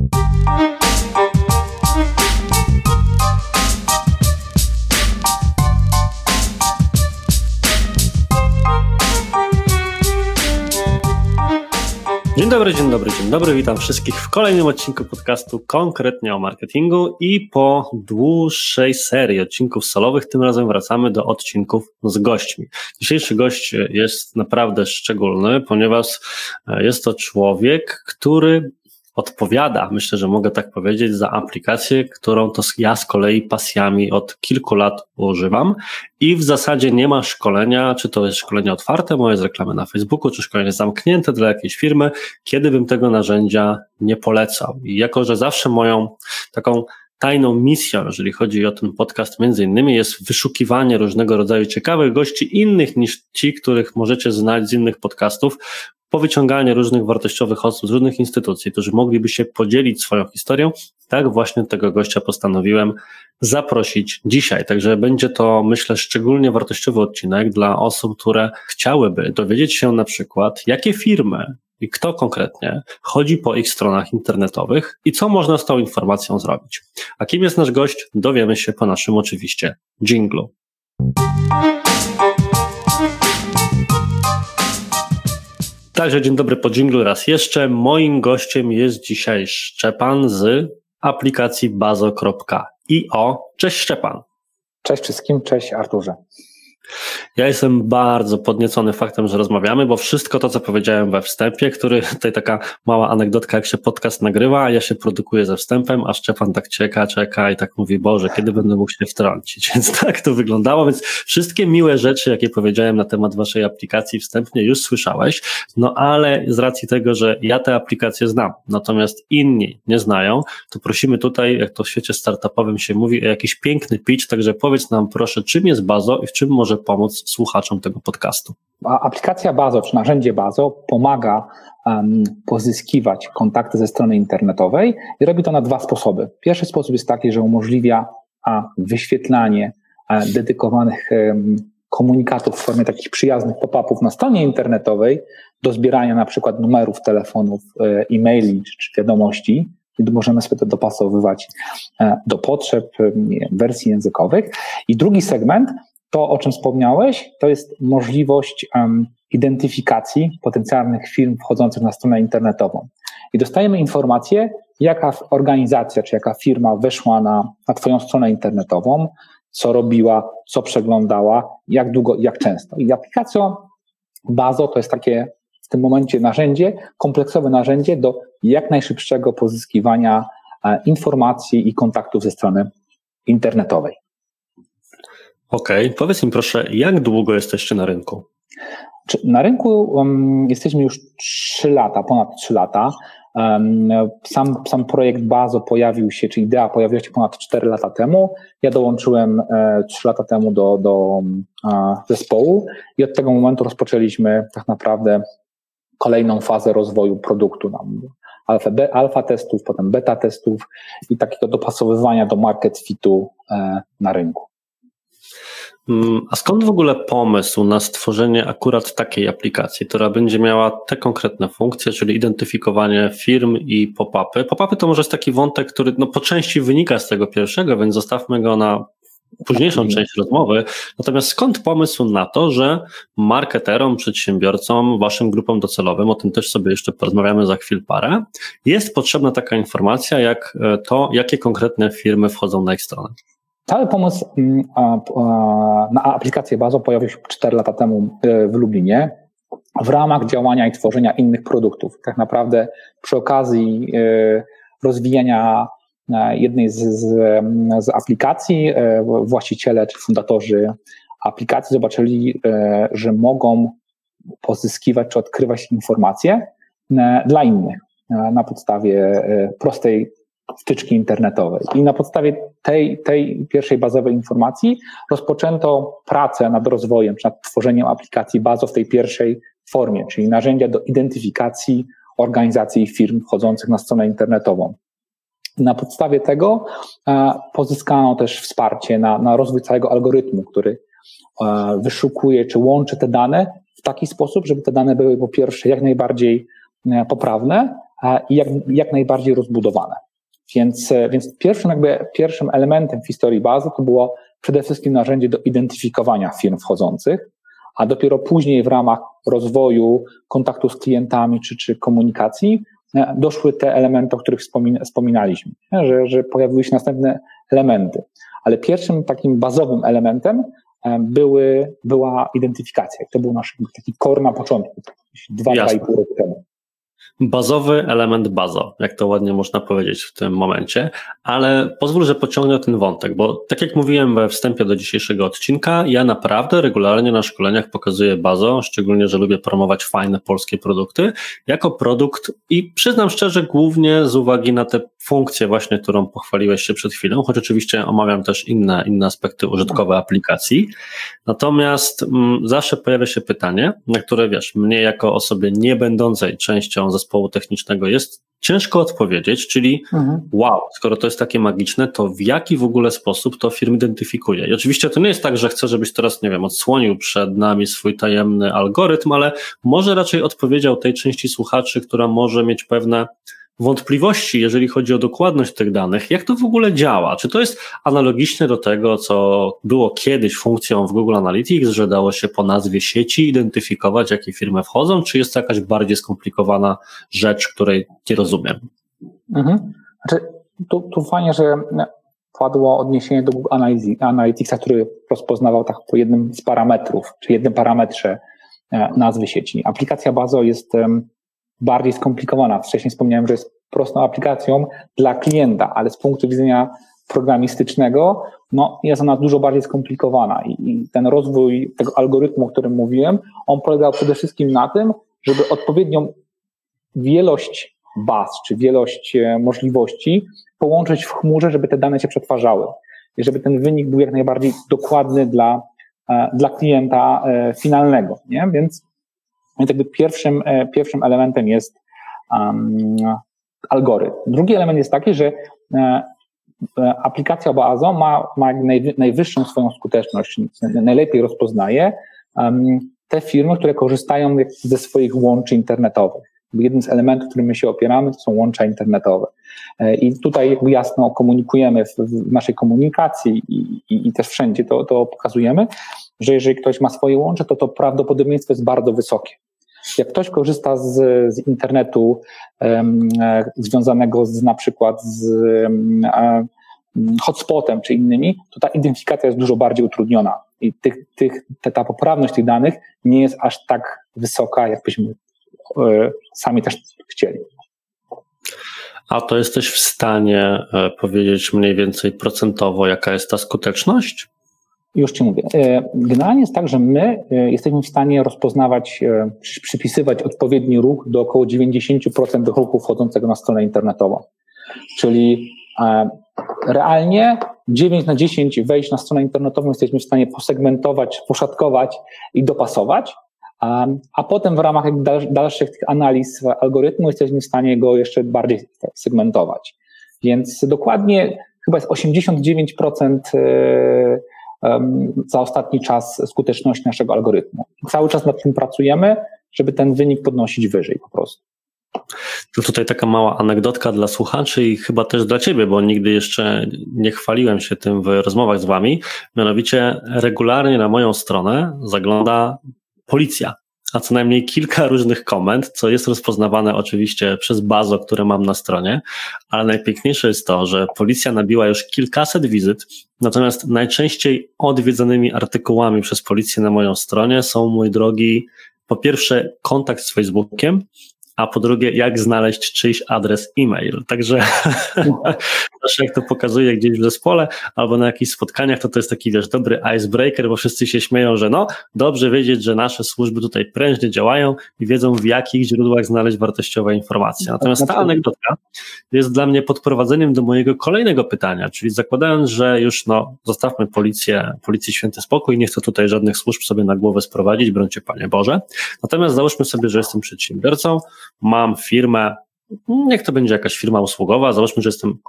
Dzień dobry, witam wszystkich w kolejnym odcinku podcastu konkretnie o marketingu i po dłuższej serii odcinków solowych tym razem wracamy do odcinków z gośćmi. Dzisiejszy gość jest naprawdę szczególny, ponieważ jest to człowiek, który odpowiada, myślę, że mogę tak powiedzieć, za aplikację, którą to ja z kolei pasjami od kilku lat używam i w zasadzie nie ma szkolenia, czy to jest szkolenie otwarte, moje z reklamy na Facebooku, czy szkolenie zamknięte dla jakiejś firmy, kiedy bym tego narzędzia nie polecał. I jako, że zawsze moją taką tajną misją, jeżeli chodzi o ten podcast, między innymi jest wyszukiwanie różnego rodzaju ciekawych gości innych niż ci, których możecie znać z innych podcastów, powyciąganie różnych wartościowych osób z różnych instytucji, którzy mogliby się podzielić swoją historią, tak właśnie tego gościa postanowiłem zaprosić dzisiaj. Także będzie to, myślę, szczególnie wartościowy odcinek dla osób, które chciałyby dowiedzieć się na przykład, jakie firmy i kto konkretnie chodzi po ich stronach internetowych i co można z tą informacją zrobić. A kim jest nasz gość, dowiemy się po naszym oczywiście dżinglu. Także dzień dobry po dżinglu raz jeszcze. Moim gościem jest dzisiaj Szczepan z aplikacji bazo.io. Cześć Szczepan. Cześć wszystkim, cześć Arturze. Ja jestem bardzo podniecony faktem, że rozmawiamy, bo wszystko to, co powiedziałem we wstępie, który tutaj taka mała anegdotka, jak się podcast nagrywa, a ja się produkuję ze wstępem, a Szczepan tak czeka i tak mówi, Boże, kiedy będę mógł się wtrącić? Więc tak to wyglądało, więc wszystkie miłe rzeczy, jakie powiedziałem na temat waszej aplikacji wstępnie już słyszałeś, no ale z racji tego, że ja tę aplikację znam, natomiast inni nie znają, to prosimy tutaj, jak to w świecie startupowym się mówi, o jakiś piękny pitch, także powiedz nam proszę, czym jest Bazo i w czym może pomóc słuchaczom tego podcastu. Aplikacja Bazo, czy narzędzie Bazo pomaga pozyskiwać kontakty ze strony internetowej i robi to na dwa sposoby. Pierwszy sposób jest taki, że umożliwia wyświetlanie dedykowanych komunikatów w formie takich przyjaznych pop-upów na stronie internetowej do zbierania na przykład numerów telefonów, e-maili czy wiadomości. I możemy sobie to dopasowywać do potrzeb wersji językowych. I drugi segment, to, o czym wspomniałeś, to jest możliwość identyfikacji potencjalnych firm wchodzących na stronę internetową. I dostajemy informację, jaka organizacja czy jaka firma weszła na twoją stronę internetową, co robiła, co przeglądała, jak długo i jak często. I aplikacja Bazo to jest takie w tym momencie narzędzie, kompleksowe narzędzie do jak najszybszego pozyskiwania informacji i kontaktów ze strony internetowej. Okej, powiedz mi proszę, jak długo jesteście na rynku? Na rynku jesteśmy już 3 lata, ponad 3 lata. Sam projekt Bazo pojawił się, czy idea pojawiła się ponad 4 lata temu. Ja dołączyłem 3 lata temu do zespołu i od tego momentu rozpoczęliśmy tak naprawdę kolejną fazę rozwoju produktu. Alfa testów, potem beta testów i takiego dopasowywania do market fitu na rynku. A skąd w ogóle pomysł na stworzenie akurat takiej aplikacji, która będzie miała te konkretne funkcje, czyli identyfikowanie firm i pop-upy? Pop-upy to może jest taki wątek, który po części wynika z tego pierwszego, więc zostawmy go na późniejszą część rozmowy. Natomiast skąd pomysł na to, że marketerom, przedsiębiorcom, waszym grupom docelowym, o tym też sobie jeszcze porozmawiamy za chwil parę, jest potrzebna taka informacja, jak to, jakie konkretne firmy wchodzą na ich stronę? Cały pomysł na aplikację Bazo pojawił się 4 lata temu w Lublinie w ramach działania i tworzenia innych produktów. Tak przy okazji rozwijania jednej z aplikacji właściciele czy fundatorzy aplikacji zobaczyli, że mogą pozyskiwać czy odkrywać informacje dla innych na podstawie prostej wtyczki internetowej. I na podstawie tej pierwszej bazowej informacji rozpoczęto pracę nad rozwojem, czy nad tworzeniem aplikacji Bazo w tej pierwszej formie, czyli narzędzia do identyfikacji organizacji i firm wchodzących na stronę internetową. Na podstawie tego pozyskano też wsparcie na rozwój całego algorytmu, który wyszukuje czy łączy te dane w taki sposób, żeby te dane były po pierwsze jak najbardziej poprawne, i jak najbardziej rozbudowane. Więc pierwszym elementem w historii bazy to było przede wszystkim narzędzie do identyfikowania firm wchodzących, a dopiero później w ramach rozwoju kontaktu z klientami czy komunikacji doszły te elementy, o których wspominaliśmy, że pojawiły się następne elementy. Ale pierwszym takim bazowym elementem była identyfikacja. To był nasz taki core na początku, 2,5 roku temu. Bazowy element bazo, jak to ładnie można powiedzieć w tym momencie, ale pozwól, że pociągnę ten wątek, bo tak jak mówiłem we wstępie do dzisiejszego odcinka, ja naprawdę regularnie na szkoleniach pokazuję bazo, szczególnie, że lubię promować fajne polskie produkty, jako produkt i przyznam szczerze, głównie z uwagi na tę funkcję właśnie, którą pochwaliłeś się przed chwilą, choć oczywiście omawiam też inne aspekty użytkowe aplikacji. Natomiast zawsze pojawia się pytanie, na które mnie jako osobie nie będącej częścią zespołu technicznego jest ciężko odpowiedzieć, czyli wow, skoro to jest takie magiczne, to w jaki w ogóle sposób to firm identyfikuje? I oczywiście to nie jest tak, że chcę, żebyś teraz, odsłonił przed nami swój tajemny algorytm, ale może raczej odpowiedział tej części słuchaczy, która może mieć pewne wątpliwości, jeżeli chodzi o dokładność tych danych, jak to w ogóle działa? Czy to jest analogiczne do tego, co było kiedyś funkcją w Google Analytics, że dało się po nazwie sieci identyfikować, jakie firmy wchodzą, czy jest to jakaś bardziej skomplikowana rzecz, której nie rozumiem? Znaczy, tu fajnie, że padło odniesienie do Google Analyticsa, który rozpoznawał tak po jednym z parametrów, czy jednym parametrze nazwy sieci. Aplikacja Bazo jest bardziej skomplikowana. Wcześniej wspomniałem, że jest prostą aplikacją dla klienta, ale z punktu widzenia programistycznego jest ona dużo bardziej skomplikowana i ten rozwój tego algorytmu, o którym mówiłem, on polegał przede wszystkim na tym, żeby odpowiednią wielość baz, czy wielość możliwości połączyć w chmurze, żeby te dane się przetwarzały i żeby ten wynik był jak najbardziej dokładny dla klienta finalnego, nie? Więc jakby pierwszym elementem jest algorytm. Drugi element jest taki, że aplikacja Bazo ma najwyższą swoją skuteczność, najlepiej rozpoznaje te firmy, które korzystają ze swoich łączy internetowych. Jednym z elementów, którym my się opieramy, to są łącza internetowe. I tutaj jakby jasno komunikujemy w naszej komunikacji i też wszędzie to pokazujemy, że jeżeli ktoś ma swoje łącze, to prawdopodobieństwo jest bardzo wysokie. Jak ktoś korzysta z internetu związanego na przykład z hotspotem czy innymi, to ta identyfikacja jest dużo bardziej utrudniona i ta poprawność tych danych nie jest aż tak wysoka, jakbyśmy sami też chcieli. A to jesteś w stanie powiedzieć mniej więcej procentowo, jaka jest ta skuteczność? Już Ci mówię. Generalnie jest tak, że my jesteśmy w stanie rozpoznawać, przypisywać odpowiedni ruch do około 90% ruchu wchodzącego na stronę internetową. Czyli realnie 9 na 10 wejść na stronę internetową jesteśmy w stanie posegmentować, poszatkować i dopasować, a potem w ramach dalszych tych analiz algorytmu jesteśmy w stanie go jeszcze bardziej segmentować. Więc dokładnie chyba jest 89% za ostatni czas skuteczności naszego algorytmu. Cały czas nad tym pracujemy, żeby ten wynik podnosić wyżej po prostu. To tutaj taka mała anegdotka dla słuchaczy i chyba też dla Ciebie, bo nigdy jeszcze nie chwaliłem się tym w rozmowach z Wami. Mianowicie regularnie na moją stronę zagląda policja, a co najmniej kilka różnych komend, co jest rozpoznawane oczywiście przez Bazo, które mam na stronie, ale najpiękniejsze jest to, że policja nabiła już kilkaset wizyt, natomiast najczęściej odwiedzanymi artykułami przez policję na moją stronie są, mój drogi, po pierwsze kontakt z Facebookiem, a po drugie, jak znaleźć czyjś adres e-mail. Także jak to pokazuje gdzieś w zespole albo na jakichś spotkaniach, to jest taki, dobry icebreaker, bo wszyscy się śmieją, że dobrze wiedzieć, że nasze służby tutaj prężnie działają i wiedzą, w jakich źródłach znaleźć wartościowe informacje. Natomiast ta anegdotka jest dla mnie podprowadzeniem do mojego kolejnego pytania, czyli zakładając, że już zostawmy policji święty spokój, nie chcę tutaj żadnych służb sobie na głowę sprowadzić, brońcie Panie Boże. Natomiast załóżmy sobie, że jestem przedsiębiorcą, mam firmę, niech to będzie jakaś firma usługowa, załóżmy, że jestem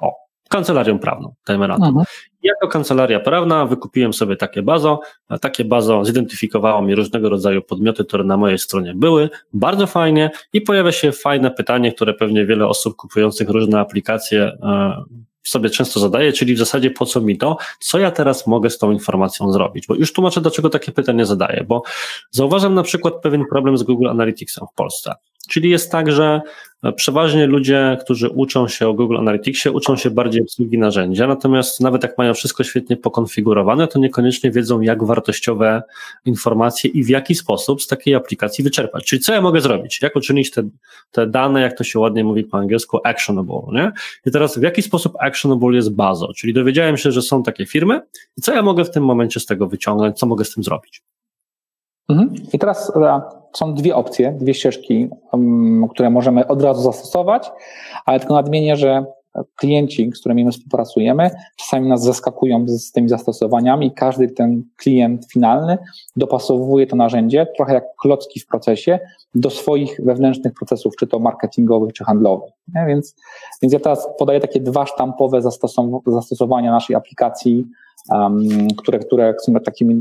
kancelarią prawną, dajmy na to. Jako kancelaria prawna wykupiłem sobie takie bazo zidentyfikowało mi różnego rodzaju podmioty, które na mojej stronie były, bardzo fajnie i pojawia się fajne pytanie, które pewnie wiele osób kupujących różne aplikacje sobie często zadaje, czyli w zasadzie po co mi to, co ja teraz mogę z tą informacją zrobić, bo już tłumaczę, dlaczego takie pytanie zadaję, bo zauważam na przykład pewien problem z Google Analyticsem w Polsce, czyli jest tak, że przeważnie ludzie, którzy uczą się o Google Analyticsie, uczą się bardziej obsługi narzędzia, natomiast nawet jak mają wszystko świetnie pokonfigurowane, to niekoniecznie wiedzą, jak wartościowe informacje i w jaki sposób z takiej aplikacji wyczerpać. Czyli co ja mogę zrobić? Jak uczynić te dane, jak to się ładnie mówi po angielsku, actionable, nie? I teraz w jaki sposób actionable jest bazą? Czyli dowiedziałem się, że są takie firmy i co ja mogę w tym momencie z tego wyciągnąć, co mogę z tym zrobić? I teraz są dwie opcje, dwie ścieżki, które możemy od razu zastosować, ale tylko nadmienię, że klienci, z którymi my współpracujemy, czasami nas zaskakują z tymi zastosowaniami i każdy ten klient finalny dopasowuje to narzędzie, trochę jak klocki w procesie, do swoich wewnętrznych procesów, czy to marketingowych, czy handlowych. Nie? Więc ja teraz podaję takie dwa sztampowe zastosowania naszej aplikacji, które są takimi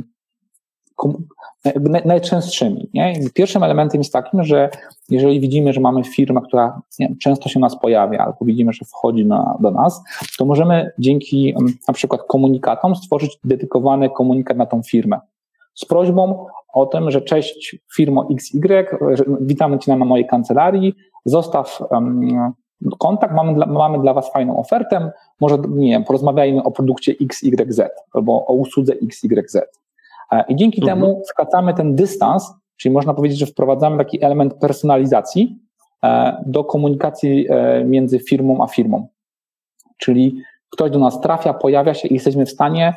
najczęstszymi. Nie? Pierwszym elementem jest takim, że jeżeli widzimy, że mamy firmę, która często się u nas pojawia, albo widzimy, że wchodzi do nas, to możemy dzięki na przykład komunikatom stworzyć dedykowany komunikat na tą firmę z prośbą o tym, że cześć firmo XY, witamy Cię na mojej kancelarii, zostaw kontakt, mamy dla Was fajną ofertę, może porozmawiajmy o produkcie XYZ albo o usłudze XYZ. I dzięki temu skracamy ten dystans, czyli można powiedzieć, że wprowadzamy taki element personalizacji do komunikacji między firmą a firmą. Czyli ktoś do nas trafia, pojawia się i jesteśmy w stanie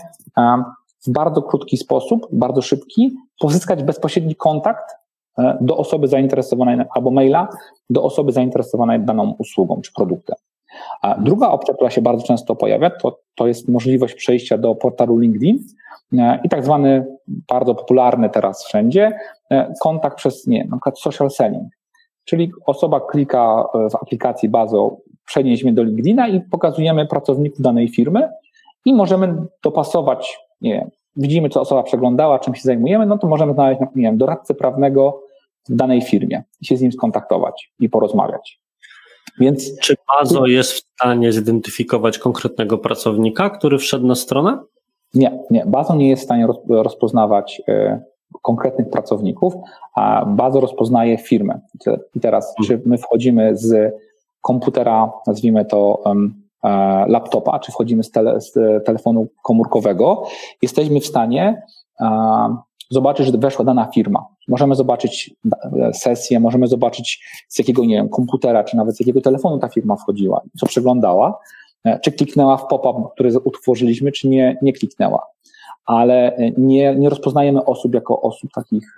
w bardzo krótki sposób, bardzo szybki, pozyskać bezpośredni kontakt do osoby zainteresowanej albo maila do osoby zainteresowanej daną usługą czy produktem. A druga opcja, która się bardzo często pojawia, to jest możliwość przejścia do portalu LinkedIn i tak zwany, bardzo popularny teraz wszędzie, kontakt przez, na przykład social selling. Czyli osoba klika w aplikacji bazą, przenieśmy do LinkedIna i pokazujemy pracowników danej firmy i możemy dopasować, widzimy, co osoba przeglądała, czym się zajmujemy, no to możemy znaleźć, doradcę prawnego w danej firmie i się z nim skontaktować i porozmawiać. Więc czy bazo jest w stanie zidentyfikować konkretnego pracownika, który wszedł na stronę? Nie. Bazo nie jest w stanie rozpoznawać konkretnych pracowników, a bazo rozpoznaje firmę. I teraz, czy my wchodzimy z komputera, nazwijmy to laptopa, czy wchodzimy z telefonu komórkowego, jesteśmy w stanie zobaczyć, że weszła dana firma. Możemy zobaczyć sesję, możemy zobaczyć z jakiego, komputera, czy nawet z jakiego telefonu ta firma wchodziła, co przeglądała, czy kliknęła w pop-up, który utworzyliśmy, czy nie kliknęła. Ale nie rozpoznajemy osób jako osób takich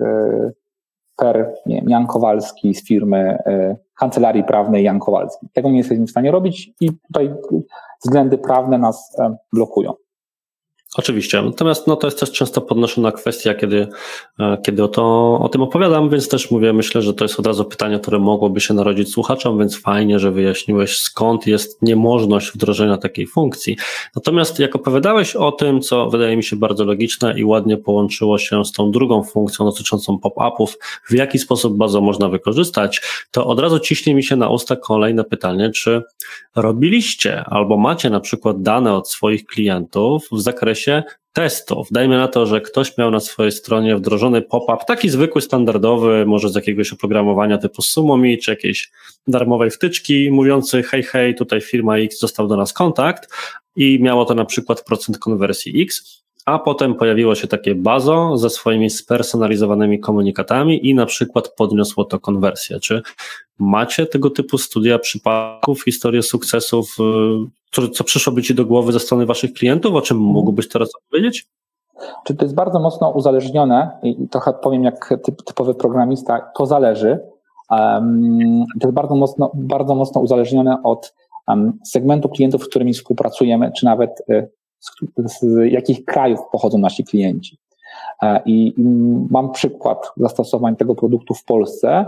Jan Kowalski z firmy kancelarii prawnej Jan Kowalski. Tego nie jesteśmy w stanie robić i tutaj względy prawne nas blokują. Oczywiście, natomiast to jest też często podnoszona kwestia, kiedy o tym opowiadam, więc też myślę, że to jest od razu pytanie, które mogłoby się narodzić słuchaczom, więc fajnie, że wyjaśniłeś, skąd jest niemożność wdrożenia takiej funkcji. Natomiast jak opowiadałeś o tym, co wydaje mi się bardzo logiczne i ładnie połączyło się z tą drugą funkcją dotyczącą pop-upów, w jaki sposób bazę można wykorzystać, to od razu ciśnie mi się na usta kolejne pytanie, czy robiliście albo macie na przykład dane od swoich klientów w zakresie testów. Dajmy na to, że ktoś miał na swojej stronie wdrożony pop-up, taki zwykły, standardowy, może z jakiegoś oprogramowania typu SumoMe, czy jakiejś darmowej wtyczki mówiący hej, tutaj firma X, został do nas kontakt i miało to na przykład procent konwersji X, a potem pojawiło się takie bazo ze swoimi spersonalizowanymi komunikatami i na przykład podniosło to konwersję. Czy macie tego typu studia przypadków, historie sukcesów, co przyszłoby Ci do głowy ze strony Waszych klientów? O czym mógłbyś teraz opowiedzieć? Czy to jest bardzo mocno uzależnione i trochę powiem jak typowy programista, to zależy. To jest bardzo mocno uzależnione od segmentu klientów, z którymi współpracujemy, czy nawet z jakich krajów pochodzą nasi klienci. I mam przykład zastosowań tego produktu w Polsce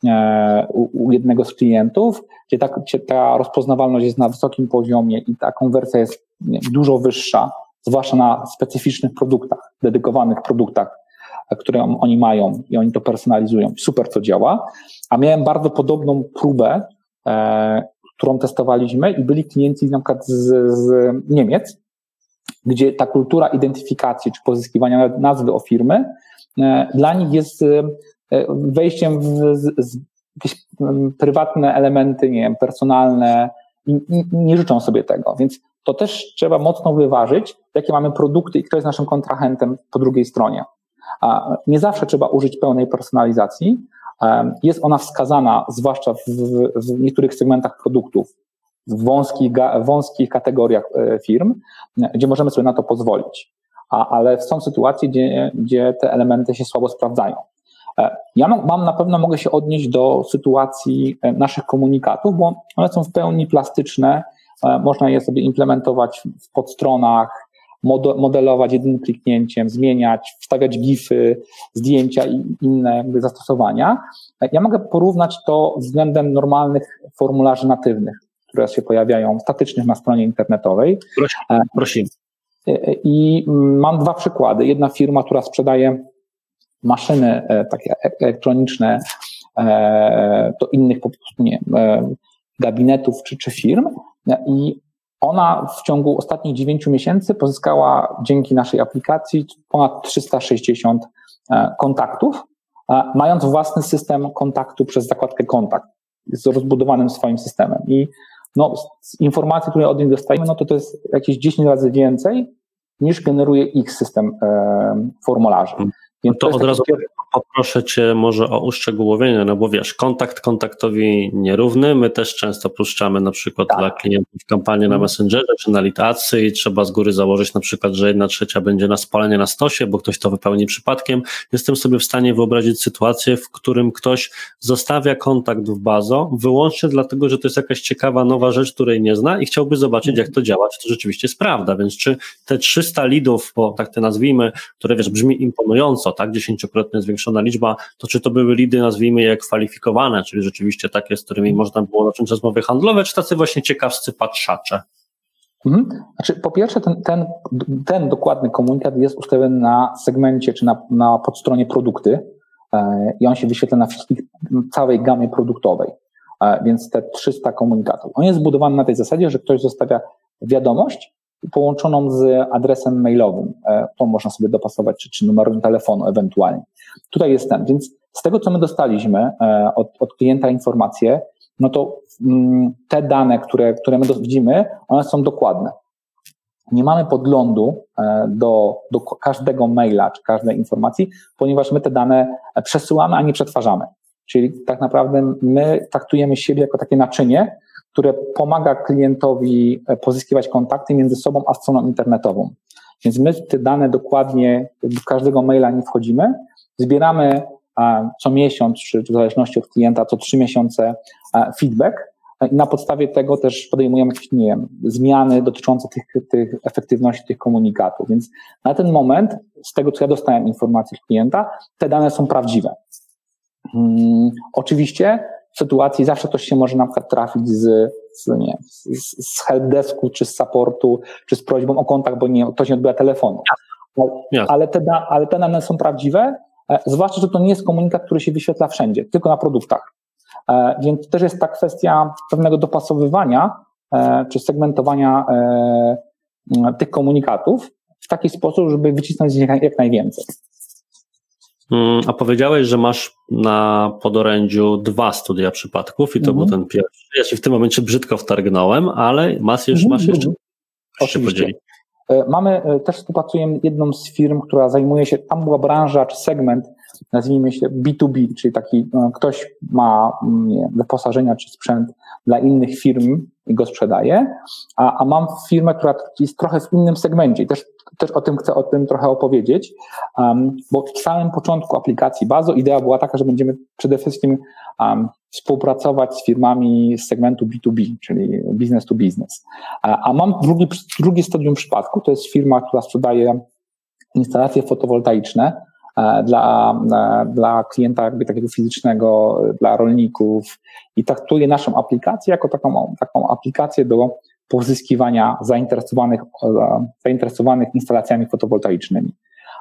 u jednego z klientów, gdzie ta rozpoznawalność jest na wysokim poziomie i ta konwersja jest dużo wyższa, zwłaszcza na specyficznych produktach, dedykowanych produktach, które oni mają i oni to personalizują. Super to działa. A miałem bardzo podobną próbę, którą testowaliśmy i byli klienci na przykład z Niemiec, gdzie ta kultura identyfikacji czy pozyskiwania nazwy o firmy dla nich jest wejściem w jakieś prywatne elementy, nie wiem, personalne i nie życzą sobie tego. Więc to też trzeba mocno wyważyć, jakie mamy produkty i kto jest naszym kontrahentem po drugiej stronie. A nie zawsze trzeba użyć pełnej personalizacji. Jest ona wskazana, zwłaszcza w niektórych segmentach produktów, w wąskich kategoriach firm, gdzie możemy sobie na to pozwolić. Ale są sytuacje, gdzie te elementy się słabo sprawdzają. Ja na pewno mogę się odnieść do sytuacji naszych komunikatów, bo one są w pełni plastyczne, można je sobie implementować w podstronach, modelować jednym kliknięciem, zmieniać, wstawiać gify, zdjęcia i inne jakby zastosowania. Ja mogę porównać to względem normalnych formularzy natywnych, które się pojawiają statycznych na stronie internetowej. Prosimy. I mam dwa przykłady. Jedna firma, która sprzedaje maszyny takie elektroniczne do innych po prostu gabinetów czy firm i ona w ciągu ostatnich 9 miesięcy pozyskała dzięki naszej aplikacji ponad 360 kontaktów, mając własny system kontaktu przez zakładkę kontakt z rozbudowanym swoim systemem. I z informacji, które od niej dostajemy, to jest jakieś 10 razy więcej niż generuje ich system formularzy. Więc to od razu poproszę Cię może o uszczegółowienie, no bo wiesz, kontakt kontaktowi nierówny, my też często puszczamy na przykład dla klientów kampanię na Messengerze czy na Lead-Adsy i trzeba z góry założyć na przykład, że 1/3 będzie na spalenie na stosie, bo ktoś to wypełni przypadkiem. Jestem sobie w stanie wyobrazić sytuację, w którym ktoś zostawia kontakt w bazo wyłącznie dlatego, że to jest jakaś ciekawa nowa rzecz, której nie zna i chciałby zobaczyć, jak to działa, czy to rzeczywiście jest prawda, więc czy te 300 leadów, bo tak te nazwijmy, które wiesz, brzmi imponująco, tak, 10-krotnie zwiększona liczba, to czy to były lidy, nazwijmy je kwalifikowane, czyli rzeczywiście takie, z którymi można było zacząć rozmowy handlowe, czy tacy właśnie ciekawscy patrzacze? Znaczy, po pierwsze, ten dokładny komunikat jest ustawiony na segmencie, czy na podstronie produkty i on się wyświetla na całej gamie produktowej, więc te 300 komunikatów. On jest zbudowany na tej zasadzie, że ktoś zostawia wiadomość połączoną z adresem mailowym. To można sobie dopasować, czy numerem telefonu ewentualnie. Tutaj jest ten, więc z tego, co my dostaliśmy od klienta informacje, to te dane, które my widzimy, one są dokładne. Nie mamy podglądu do każdego maila, czy każdej informacji, ponieważ my te dane przesyłamy, a nie przetwarzamy. Czyli tak naprawdę my traktujemy siebie jako takie naczynie, które pomaga klientowi pozyskiwać kontakty między sobą a stroną internetową. Więc my w te dane dokładnie do każdego maila nie wchodzimy, zbieramy co miesiąc, czy w zależności od klienta, co 3 miesiące feedback i na podstawie tego też podejmujemy jakieś, zmiany dotyczące tych efektywności tych komunikatów. Więc na ten moment, z tego co ja dostałem informacji od klienta, te dane są prawdziwe. Oczywiście w sytuacji zawsze ktoś się może na przykład trafić z helpdesku, czy z supportu, czy z prośbą o kontakt, bo ktoś nie odbiera telefonu. Ale te dane są prawdziwe, zwłaszcza, że to nie jest komunikat, który się wyświetla wszędzie, tylko na produktach. Więc też jest ta kwestia pewnego dopasowywania, czy segmentowania tych komunikatów w taki sposób, żeby wycisnąć z nich jak najwięcej. A powiedziałeś, że masz na podorędziu 2 studia przypadków i to był ten pierwszy. Ja się w tym momencie brzydko wtargnąłem, ale masz jeszcze. Oczywiście. Też współpracujemy jedną z firm, która zajmuje się, tam była branża czy segment, nazwijmy się B2B, czyli taki ktoś ma wyposażenia czy sprzęt dla innych firm i go sprzedaje, a mam firmę, która jest trochę w innym segmencie i też chcę o tym trochę opowiedzieć, bo w samym początku aplikacji Bazo idea była taka, że będziemy przede wszystkim współpracować z firmami z segmentu B2B, czyli business to business. A mam drugie stadium przypadku, to jest firma, która sprzedaje instalacje fotowoltaiczne dla klienta jakby takiego fizycznego, dla rolników i traktuje naszą aplikację jako taką aplikację do pozyskiwania zainteresowanych instalacjami fotowoltaicznymi.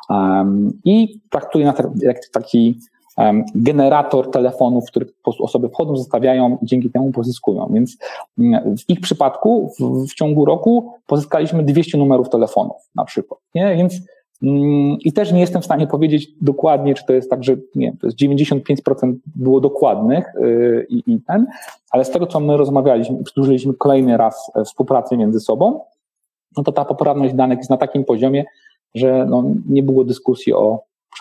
I traktuje nas jak taki generator telefonów, w których po prostu osoby wchodzą, zostawiają i dzięki temu pozyskują. Więc w ich przypadku w ciągu roku pozyskaliśmy 200 numerów telefonów na przykład. Nie? Więc i też nie jestem w stanie powiedzieć dokładnie, czy to jest tak, że nie, to jest 95% było dokładnych ale z tego, co my rozmawialiśmy i przedłużyliśmy kolejny raz współpracę między sobą, no to ta poprawność danych jest na takim poziomie, że nie było dyskusji o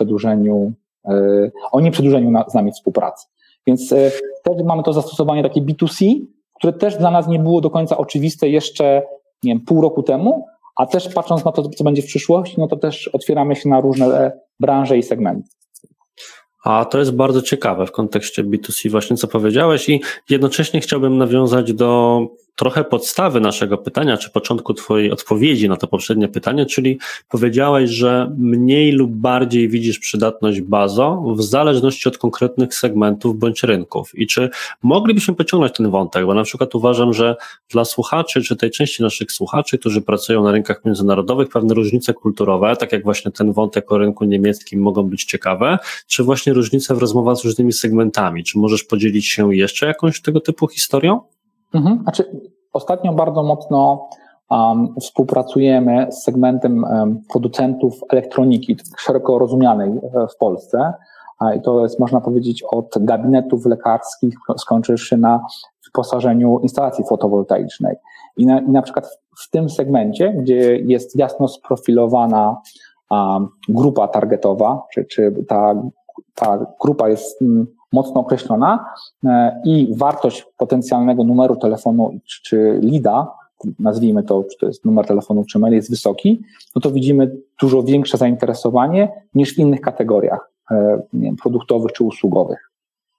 nieprzedłużeniu z nami współpracy. Więc wtedy mamy to zastosowanie takie B2C, które też dla nas nie było do końca oczywiste jeszcze, nie wiem, pół roku temu, a też patrząc na to, co będzie w przyszłości, no to też otwieramy się na różne branże i segmenty. A to jest bardzo ciekawe w kontekście B2C właśnie, co powiedziałeś i jednocześnie chciałbym nawiązać do trochę podstawy naszego pytania, czy początku twojej odpowiedzi na to poprzednie pytanie, czyli powiedziałeś, że mniej lub bardziej widzisz przydatność BAZO w zależności od konkretnych segmentów bądź rynków. I czy moglibyśmy pociągnąć ten wątek, bo na przykład uważam, że dla słuchaczy, czy tej części naszych słuchaczy, którzy pracują na rynkach międzynarodowych, pewne różnice kulturowe, tak jak właśnie ten wątek o rynku niemieckim mogą być ciekawe, czy właśnie różnice w rozmowach z różnymi segmentami. Czy możesz podzielić się jeszcze jakąś tego typu historią? Ostatnio bardzo mocno współpracujemy z segmentem producentów elektroniki, szeroko rozumianej w Polsce. I to jest, można powiedzieć, od gabinetów lekarskich, skończywszy na wyposażeniu instalacji fotowoltaicznej. I na przykład w tym segmencie, gdzie jest jasno sprofilowana grupa targetowa, czy ta grupa jest mocno określona i wartość potencjalnego numeru telefonu czy leada, nazwijmy to, czy to jest numer telefonu, czy mail, jest wysoki, no to widzimy dużo większe zainteresowanie niż w innych kategoriach, nie wiem, produktowych czy usługowych.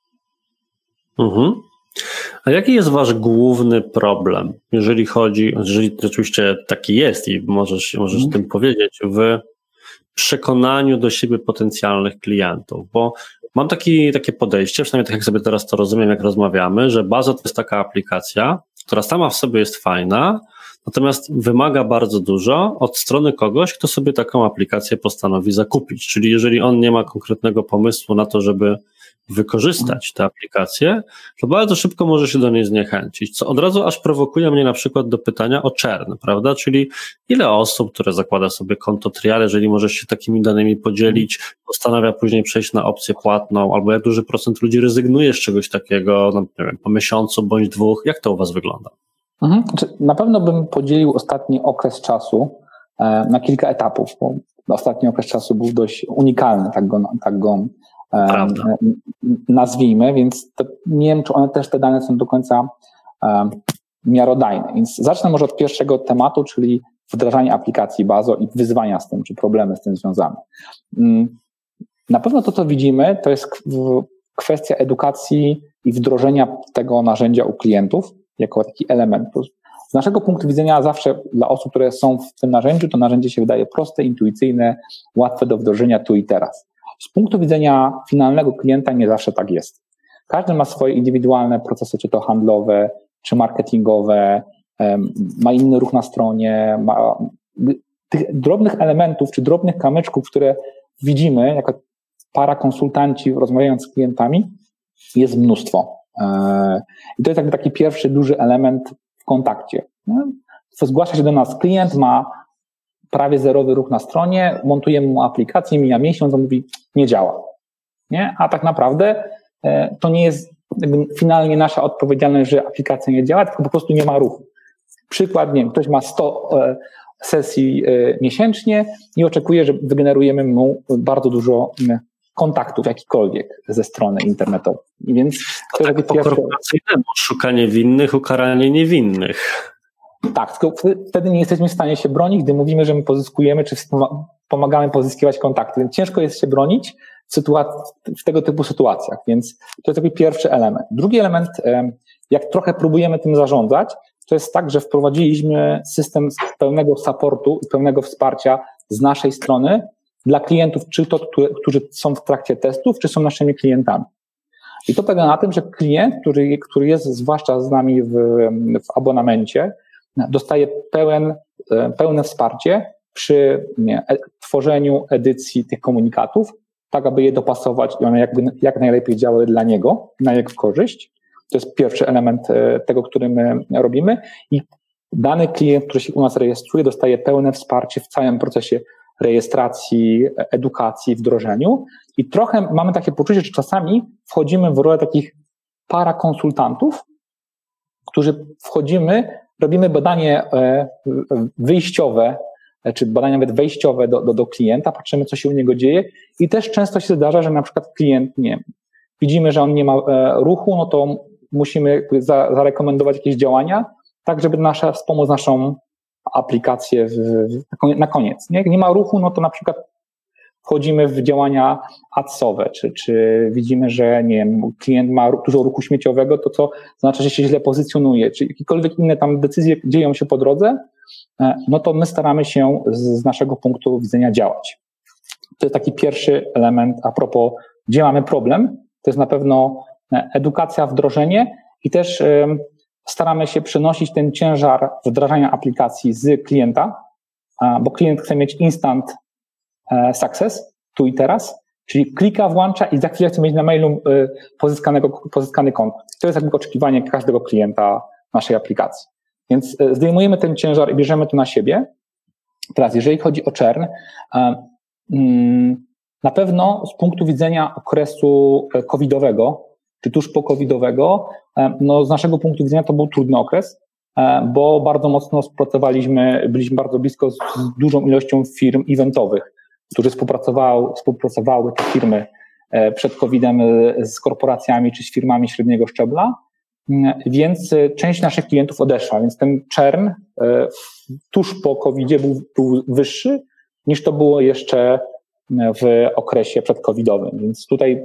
A jaki jest wasz główny problem, jeżeli oczywiście taki jest i możesz o tym powiedzieć, w przekonaniu do siebie potencjalnych klientów? Bo mam takie podejście, przynajmniej tak jak sobie teraz to rozumiem, jak rozmawiamy, że BAZO to jest taka aplikacja, która sama w sobie jest fajna, natomiast wymaga bardzo dużo od strony kogoś, kto sobie taką aplikację postanowi zakupić. Czyli jeżeli on nie ma konkretnego pomysłu na to, żeby wykorzystać tę aplikację, to bardzo szybko może się do niej zniechęcić, co od razu aż prowokuje mnie na przykład do pytania o churn, prawda? Czyli ile osób, które zakłada sobie konto trial, jeżeli możesz się takimi danymi podzielić, postanawia później przejść na opcję płatną, albo jak duży procent ludzi rezygnuje z czegoś takiego, no, nie wiem, po miesiącu bądź dwóch, jak to u was wygląda? Na pewno bym podzielił ostatni okres czasu na kilka etapów, bo ostatni okres czasu był dość unikalny, tak go nazwijmy, więc nie wiem, czy te dane są do końca miarodajne. Więc zacznę może od pierwszego tematu, czyli wdrażanie aplikacji BAZO i wyzwania z tym, czy problemy z tym związane. Na pewno to, co widzimy, to jest kwestia edukacji i wdrożenia tego narzędzia u klientów jako taki element. Z naszego punktu widzenia zawsze dla osób, które są w tym narzędziu, to narzędzie się wydaje proste, intuicyjne, łatwe do wdrożenia tu i teraz. Z punktu widzenia finalnego klienta nie zawsze tak jest. Każdy ma swoje indywidualne procesy, czy to handlowe, czy marketingowe, ma inny ruch na stronie, ma tych drobnych elementów, czy drobnych kamyczków, które widzimy jako para konsultanci rozmawiając z klientami, jest mnóstwo. I to jest jakby taki pierwszy duży element w kontakcie. Zgłasza się do nas klient, ma prawie zerowy ruch na stronie, montujemy mu aplikację, mija miesiąc, on mówi, nie działa. Nie? A tak naprawdę to nie jest finalnie nasza odpowiedzialność, że aplikacja nie działa, tylko po prostu nie ma ruchu. Przykład, nie wiem, ktoś ma 100 sesji miesięcznie i oczekuje, że wygenerujemy mu bardzo dużo kontaktów jakikolwiek ze strony internetowej. I więc to tak po korporacyjnemu, szukanie winnych, ukaranie niewinnych. Tak, tylko wtedy nie jesteśmy w stanie się bronić, gdy mówimy, że my pozyskujemy, czy pomagamy pozyskiwać kontakty. Więc ciężko jest się bronić w tego typu sytuacjach, więc to jest taki pierwszy element. Drugi element, jak trochę próbujemy tym zarządzać, to jest tak, że wprowadziliśmy system pełnego supportu i pełnego wsparcia z naszej strony dla klientów, czy to, którzy są w trakcie testów, czy są naszymi klientami. I to polega na tym, że klient, który jest zwłaszcza z nami w abonamencie, dostaje pełne wsparcie przy tworzeniu edycji tych komunikatów, tak aby je dopasować i one jak najlepiej działały dla niego, na jego korzyść. To jest pierwszy element tego, który my robimy. I dany klient, który się u nas rejestruje, dostaje pełne wsparcie w całym procesie rejestracji, edukacji, wdrożeniu. I trochę mamy takie poczucie, że czasami wchodzimy w rolę takich parakonsultantów, którzy robimy badanie wyjściowe, czy badania nawet wejściowe do klienta, patrzymy, co się u niego dzieje i też często się zdarza, że na przykład klient, widzimy, że on nie ma ruchu, no to musimy zarekomendować jakieś działania, tak żeby wspomóc naszą aplikację na koniec. Nie ma ruchu, no to na przykład wchodzimy w działania adsowe, czy widzimy, że klient ma dużo ruchu śmieciowego, to co znaczy, że się źle pozycjonuje, czy jakiekolwiek inne tam decyzje dzieją się po drodze, no to my staramy się z naszego punktu widzenia działać. To jest taki pierwszy element a propos, gdzie mamy problem, to jest na pewno edukacja, wdrożenie i też staramy się przenosić ten ciężar wdrażania aplikacji z klienta, bo klient chce mieć instant success, tu i teraz, czyli klika, włącza i za chwilę chce mieć na mailu pozyskany kontakt. To jest jakby oczekiwanie każdego klienta naszej aplikacji. Więc zdejmujemy ten ciężar i bierzemy to na siebie. Teraz, jeżeli chodzi o churn, na pewno z punktu widzenia okresu covidowego, czy tuż po covidowego, no z naszego punktu widzenia to był trudny okres, bo bardzo mocno byliśmy bardzo blisko z dużą ilością firm eventowych, które współpracowały te firmy przed COVID-em z korporacjami czy z firmami średniego szczebla, więc część naszych klientów odeszła, więc ten churn tuż po COVID-zie był wyższy niż to było jeszcze w okresie przedcovidowym, więc tutaj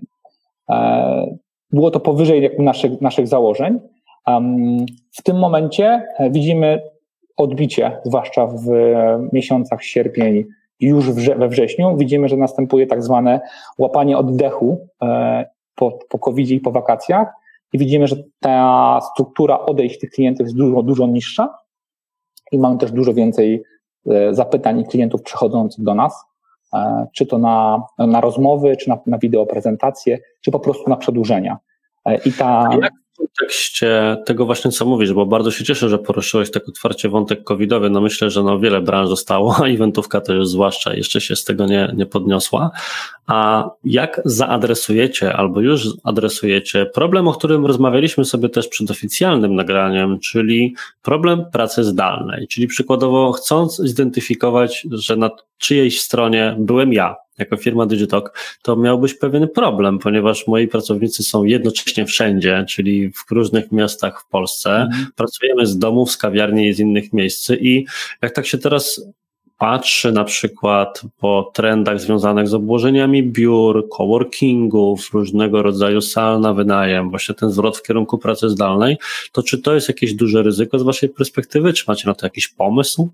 było to powyżej jakby naszych założeń. W tym momencie widzimy odbicie, zwłaszcza w miesiącach sierpień i już we wrześniu, widzimy, że następuje tak zwane łapanie oddechu po COVID-zie i po wakacjach i widzimy, że ta struktura odejść tych klientów jest dużo, dużo niższa i mamy też dużo więcej zapytań i klientów przychodzących do nas, czy to na rozmowy, czy na wideoprezentacje, czy po prostu na przedłużenia. Jak w kontekście tego właśnie, co mówisz, bo bardzo się cieszę, że poruszyłeś tak otwarcie wątek covidowy, no myślę, że wiele branż zostało, a eventówka to już zwłaszcza jeszcze się z tego nie podniosła. A jak zaadresujecie, albo już adresujecie problem, o którym rozmawialiśmy sobie też przed oficjalnym nagraniem, czyli problem pracy zdalnej, czyli przykładowo chcąc zidentyfikować, że na czyjejś stronie byłem ja, jako firma Digitalk, to miałbyś pewien problem, ponieważ moi pracownicy są jednocześnie wszędzie, czyli w różnych miastach w Polsce. Pracujemy z domów, z kawiarni i z innych miejsc i jak tak się teraz patrzy na przykład po trendach związanych z obłożeniami biur, coworkingów, różnego rodzaju sal na wynajem, właśnie ten zwrot w kierunku pracy zdalnej, to czy to jest jakieś duże ryzyko z waszej perspektywy? Czy macie na to jakiś pomysł?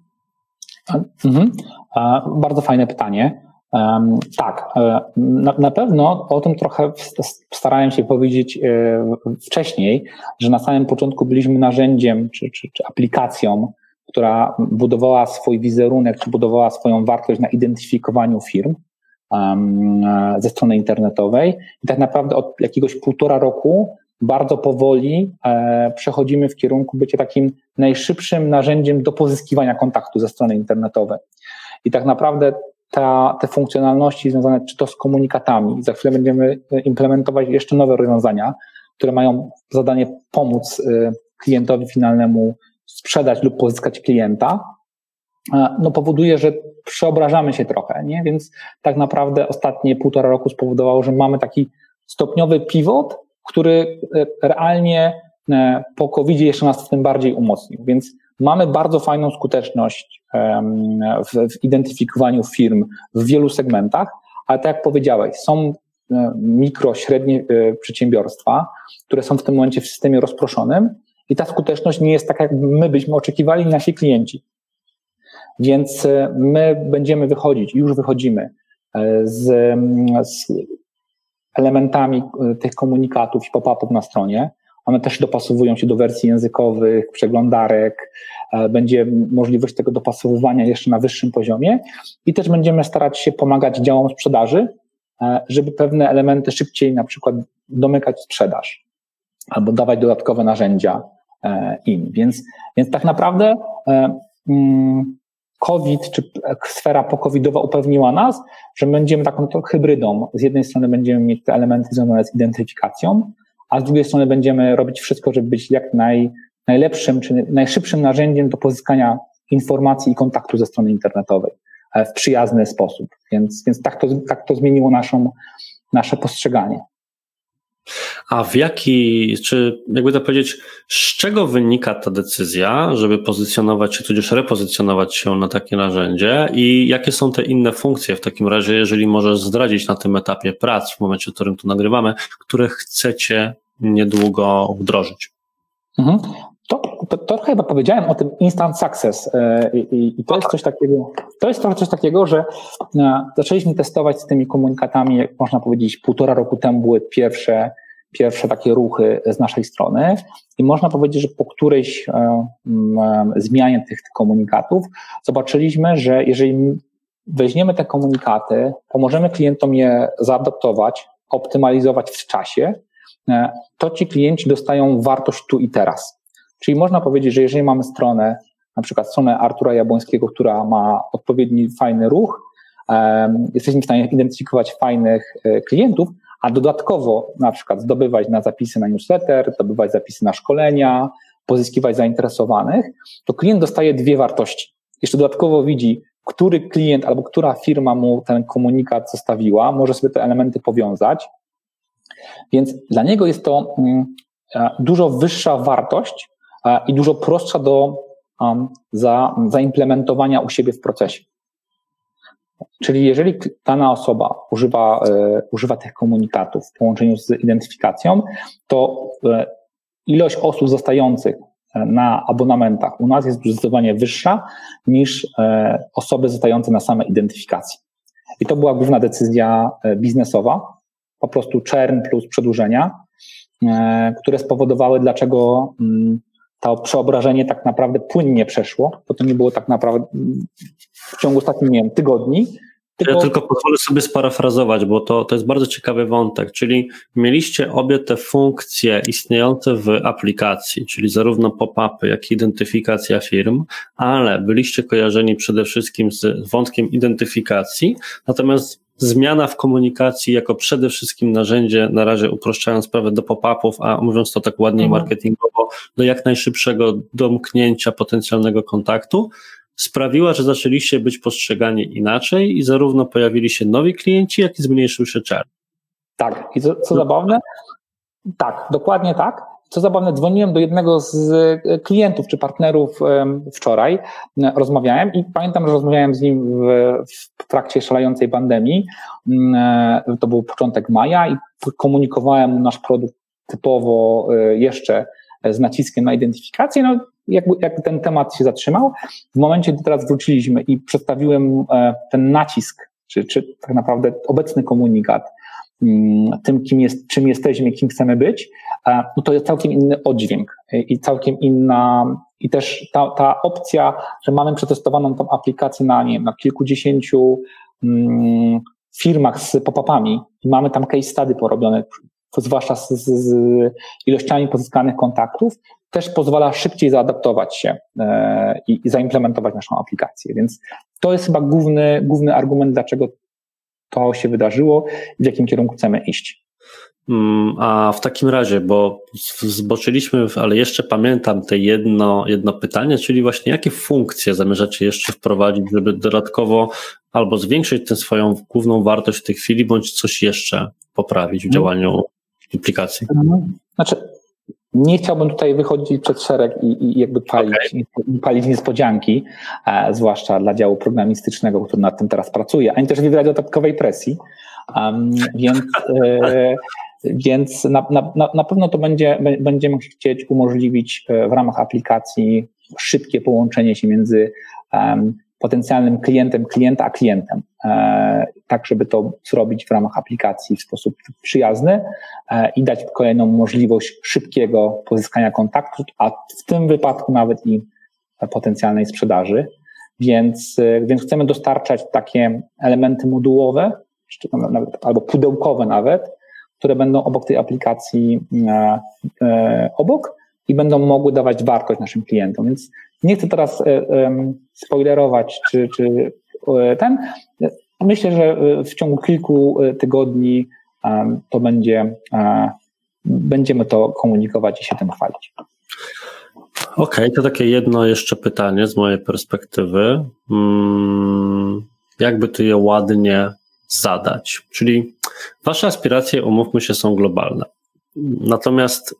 Bardzo fajne pytanie. Tak, na pewno o tym trochę starałem się powiedzieć wcześniej, że na samym początku byliśmy narzędziem czy aplikacją, która budowała swój wizerunek, czy budowała swoją wartość na identyfikowaniu firm ze strony internetowej i tak naprawdę od jakiegoś 1,5 roku bardzo powoli przechodzimy w kierunku bycia takim najszybszym narzędziem do pozyskiwania kontaktu ze strony internetowej. I tak naprawdę te funkcjonalności związane czy to z komunikatami, za chwilę będziemy implementować jeszcze nowe rozwiązania, które mają zadanie pomóc klientowi finalnemu sprzedać lub pozyskać klienta, no powoduje, że przeobrażamy się trochę, nie? Więc tak naprawdę ostatnie 1,5 roku spowodowało, że mamy taki stopniowy pivot, który realnie po COVID-zie jeszcze nas w tym bardziej umocnił, więc mamy bardzo fajną skuteczność w identyfikowaniu firm w wielu segmentach, ale tak jak powiedziałeś, są mikro, średnie przedsiębiorstwa, które są w tym momencie w systemie rozproszonym i ta skuteczność nie jest taka, jak my byśmy oczekiwali, nasi klienci. Więc my będziemy wychodzić, już wychodzimy z elementami tych komunikatów i pop-upów na stronie. One też dopasowują się do wersji językowych, przeglądarek, będzie możliwość tego dopasowywania jeszcze na wyższym poziomie i też będziemy starać się pomagać działom sprzedaży, żeby pewne elementy szybciej na przykład domykać sprzedaż albo dawać dodatkowe narzędzia im. Więc tak naprawdę COVID czy sfera pocovidowa upewniła nas, że będziemy taką hybrydą. Z jednej strony będziemy mieć te elementy związane z identyfikacją, a z drugiej strony będziemy robić wszystko, żeby być jak najlepszym czy najszybszym narzędziem do pozyskania informacji i kontaktu ze strony internetowej w przyjazny sposób. Więc tak to zmieniło nasze postrzeganie. A czy jakby to powiedzieć, z czego wynika ta decyzja, żeby pozycjonować się, tudzież repozycjonować się na takie narzędzie i jakie są te inne funkcje w takim razie, jeżeli możesz zdradzić na tym etapie prac, w momencie, w którym tu nagrywamy, które chcecie niedługo wdrożyć? To chyba powiedziałem o tym instant success i to jest coś takiego, to jest trochę coś takiego, że zaczęliśmy testować z tymi komunikatami, jak można powiedzieć, 1,5 roku temu były pierwsze takie ruchy z naszej strony i można powiedzieć, że po którejś zmianie tych komunikatów zobaczyliśmy, że jeżeli weźmiemy te komunikaty, pomożemy klientom je zaadaptować, optymalizować w czasie, to ci klienci dostają wartość tu i teraz. Czyli można powiedzieć, że jeżeli mamy stronę, na przykład stronę Artura Jabłońskiego, która ma odpowiedni fajny ruch, jesteśmy w stanie identyfikować fajnych klientów, a dodatkowo na przykład zdobywać na zapisy na newsletter, zdobywać zapisy na szkolenia, pozyskiwać zainteresowanych, to klient dostaje 2 wartości. Jeszcze dodatkowo widzi, który klient albo która firma mu ten komunikat zostawiła, może sobie te elementy powiązać, więc dla niego jest to dużo wyższa wartość i dużo prostsza do zaimplementowania u siebie w procesie. Czyli jeżeli dana osoba używa tych komunikatów w połączeniu z identyfikacją, to ilość osób zostających na abonamentach u nas jest zdecydowanie wyższa niż osoby zostające na samej identyfikacji. I to była główna decyzja biznesowa, po prostu churn plus przedłużenia, które spowodowały, dlaczego to przeobrażenie tak naprawdę płynnie przeszło, bo to nie było tak naprawdę w ciągu ostatnich, tygodni. Ja tylko pozwolę sobie sparafrazować, bo to jest bardzo ciekawy wątek, czyli mieliście obie te funkcje istniejące w aplikacji, czyli zarówno pop-upy, jak i identyfikacja firm, ale byliście kojarzeni przede wszystkim z wątkiem identyfikacji, natomiast zmiana w komunikacji jako przede wszystkim narzędzie, na razie uproszczając sprawę, do pop-upów, a mówiąc to tak ładnie marketingowo, do jak najszybszego domknięcia potencjalnego kontaktu, sprawiła, że zaczęliście być postrzegani inaczej i zarówno pojawili się nowi klienci, jak i zmniejszył się churn. Tak, i co zabawne, tak, dokładnie tak. Co zabawne, dzwoniłem do jednego z klientów czy partnerów wczoraj, rozmawiałem i pamiętam, że rozmawiałem z nim w trakcie szalejącej pandemii, to był początek maja i komunikowałem mu nasz produkt typowo jeszcze z naciskiem na identyfikację, no jak ten temat się zatrzymał, w momencie, gdy teraz wróciliśmy i przedstawiłem ten nacisk, czy tak naprawdę obecny komunikat, tym, czym jesteśmy, kim chcemy być, no to jest całkiem inny oddźwięk i całkiem inna, i też ta opcja, że mamy przetestowaną tą aplikację na kilkudziesięciu firmach z pop-upami i mamy tam case study porobione, zwłaszcza z ilościami pozyskanych kontaktów, też pozwala szybciej zaadaptować się i zaimplementować naszą aplikację. Więc to jest chyba główny argument, dlaczego to się wydarzyło i w jakim kierunku chcemy iść. A w takim razie, bo zboczyliśmy, ale jeszcze pamiętam te jedno pytanie, czyli właśnie jakie funkcje zamierzacie jeszcze wprowadzić, żeby dodatkowo albo zwiększyć tę swoją główną wartość w tej chwili, bądź coś jeszcze poprawić w działaniu aplikacji? Znaczy, nie chciałbym tutaj wychodzić przed szereg i jakby palić niespodzianki, zwłaszcza dla działu programistycznego, który nad tym teraz pracuje, ani też wywierać dodatkowej presji. Więc na pewno to będziemy chcieć umożliwić w ramach aplikacji szybkie połączenie się między potencjalnym klientem klienta a klientem, tak żeby to zrobić w ramach aplikacji w sposób przyjazny i dać kolejną możliwość szybkiego pozyskania kontaktu, a w tym wypadku nawet i potencjalnej sprzedaży. Więc chcemy dostarczać takie elementy modułowe, albo pudełkowe nawet, które będą obok tej aplikacji obok i będą mogły dawać wartość naszym klientom. Więc nie chcę teraz spoilerować, czy myślę, że w ciągu kilku tygodni to będziemy to komunikować i się tym chwalić. Okej, to takie jedno jeszcze pytanie z mojej perspektywy. Jakby tu je ładnie zadać? Czyli wasze aspiracje, umówmy się, są globalne. Natomiast